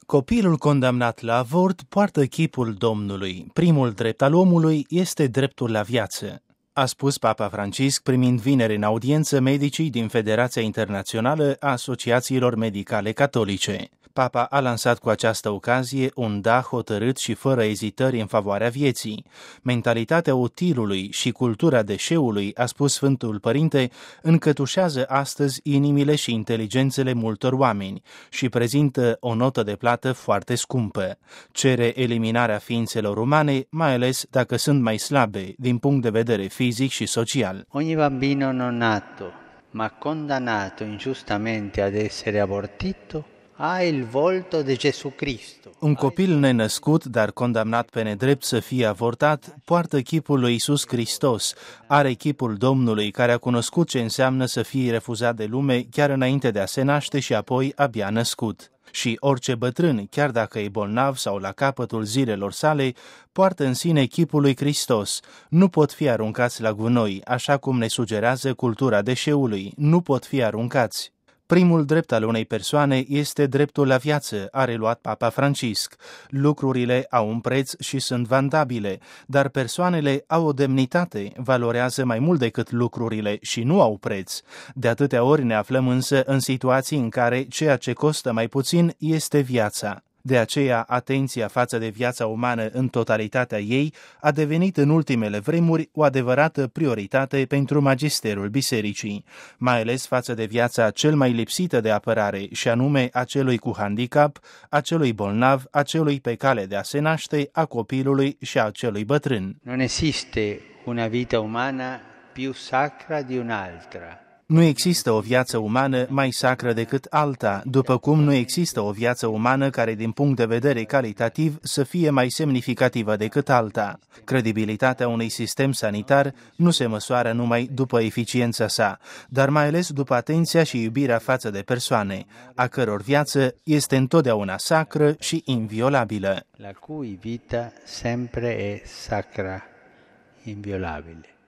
Copilul condamnat la avort poartă chipul Domnului. Primul drept al omului este dreptul la viață, a spus Papa Francisc primind vineri în audiență medicii din Federația Internațională a Asociațiilor Medicale Catolice. Papa a lansat cu această ocazie un da hotărât și fără ezitări în favoarea vieții. Mentalitatea utilului și cultura deșeului, a spus Sfântul Părinte, încătușează astăzi inimile și inteligențele multor oameni și prezintă o notă de plată foarte scumpă. Cere eliminarea ființelor umane, mai ales dacă sunt mai slabe din punct de vedere fizic și social. Ogni bambino non nato, ma condannato ingiustamente ad essere abortito, ha il volto de Gesù Cristo. Un copil nenăscut, dar condamnat pe nedrept să fie avortat, poartă chipul lui Iisus Hristos, are chipul Domnului care a cunoscut ce înseamnă să fie refuzat de lume chiar înainte de a se naște și apoi abia născut. Și orice bătrân, chiar dacă e bolnav sau la capătul zilelor sale, poartă în sine chipul lui Hristos. Nu pot fi aruncați la gunoi, așa cum ne sugerează cultura deșeului, nu pot fi aruncați. Primul drept al unei persoane este dreptul la viață, a reluat Papa Francisc. Lucrurile au un preț și sunt vandabile, dar persoanele au o demnitate, valorează mai mult decât lucrurile și nu au preț. De atâtea ori ne aflăm însă în situații în care ceea ce costă mai puțin este viața. De aceea, atenția față de viața umană în totalitatea ei a devenit în ultimele vremuri o adevărată prioritate pentru magisterul bisericii, mai ales față de viața cel mai lipsită de apărare, și anume a celui cu handicap, a celui bolnav, a celui pe cale de a se naște, a copilului și a celui bătrân. Non esiste una vita umana più sacra di un'altra. Nu există o viață umană mai sacră decât alta, după cum nu există o viață umană care, din punct de vedere calitativ, să fie mai semnificativă decât alta. Credibilitatea unui sistem sanitar nu se măsoară numai după eficiența sa, dar mai ales după atenția și iubirea față de persoane, a căror viață este întotdeauna sacră și inviolabilă. La cui vita sempre è sacra, inviolabile.